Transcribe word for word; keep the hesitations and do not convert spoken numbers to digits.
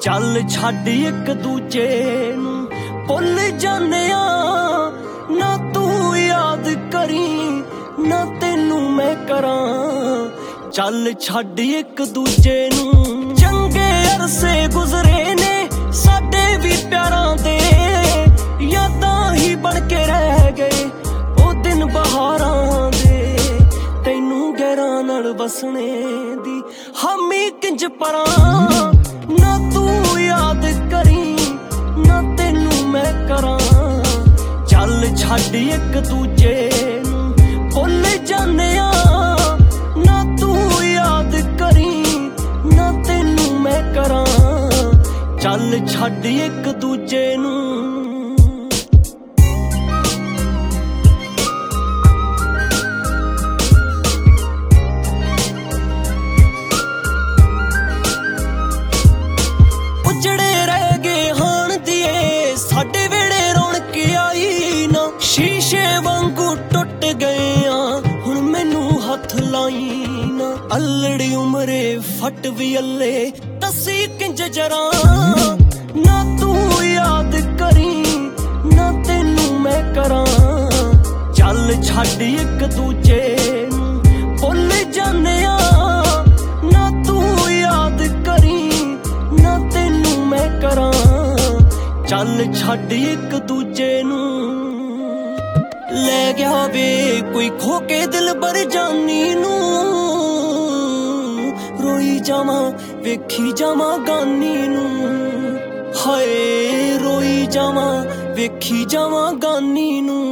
ਚੱਲ ਛੱਡ ਇੱਕ ਦੂਜੇ ਨੂੰ ਭੁੱਲ ਜਾਂਦੇ ਆ ਨਾ ਤੂੰ ਯਾਦ ਕਰੀ ਨਾ ਤੈਨੂੰ ਮੈਂ ਕਰਾਂ। ਚੱਲ ਛੱਡ ਇੱਕ ਦੂਜੇ ਨੂੰ ਚੰਗੇ ਅਰਸੇ ਗੁਜ਼ਰੇ ਨੇ ਸਾਡੇ ਵੀ ਪਿਆਰਾਂ ਦੇ ਯਾਦਾਂ ਹੀ ਬਣ ਕੇ ਰਹਿ ਗਏ ਉਹ ਦਿਨ ਬਹਾਰਾਂ ਦੇ। ਤੈਨੂੰ ਗਹਿਰਾਂ ਨਾਲ ਵਸਣੇ ਦੀ ਹਾਮੀ ਕਿੰਜ ਪਰਾਂ ਨਾ ਤੂੰ ਯਾਦ ਕਰੀ ਨਾ ਤੈਨੂੰ ਮੈਂ ਕਰਾਂ। ਚੱਲ ਛੱਡ ਇੱਕ ਦੂਜੇ ਨੂੰ ਭੁੱਲ ਜਾਂਦੇ ਆ ਨਾ ਤੂੰ ਯਾਦ ਕਰੀ ਨਾ ਤੈਨੂੰ ਮੈਂ ਕਰਾਂ। ਚੱਲ ਛੱਡ ਇੱਕ ਦੂਜੇ ਨੂੰ। ਉਜੜੇ ਰਹਿ ਗਏ ਹਾਣ ਦੀਏ ਸਾਡੇ ਵੇੜੇ ਰੌਣਕ ਆਈ ਨਾ ਸ਼ੀਸ਼ੇ ਵਾਂਗੂ ਟੁੱਟ ਗਏ ਆ ਹੁਣ ਮੈਨੂੰ ਹੱਥ ਲਾਈ ਨਾ। ਅਲੜੀ ਉਮਰੇ ਫਟ ਵੀ ਅੱਲੇ ਤਸੀ ਕਿੰਜ ਜਰਾ ਨਾ ਤੂੰ ਯਾਦ ਕਰੀ ਨਾ ਤੈਨੂੰ ਮੈਂ ਕਰਾਂ। ਚੱਲ ਛੱਡ ਇੱਕ ਦੂਜੇ ਨੂੰ ਭੁੱਲ ਜਾਂਦੇ ਆ ਨਾ ਤੂੰ ਯਾਦ ਕਰੀ ਨਾ ਤੈਨੂੰ ਮੈਂ ਕਰਾਂ। ਚੱਲ ਛੱਡ ਇੱਕ ਦੂਜੇ ਨੂੰ। ਲੈ ਗਿਆ ਵੇ ਕੋਈ ਖੋ ਕੇ ਦਿਲ ਬਰ ਜਾਨੀ ਨੂੰ ਰੋਈ ਜਾਵਾਂ ਵੇਖੀ ਜਾਵਾਂ ਗਾਨੀ ਨੂੰ। ਹਾਏ ਰੋਈ ਜਾਵਾਂ ਵੇਖੀ ਜਾਵਾਂ ਗਾਨੀ ਨੂੰ।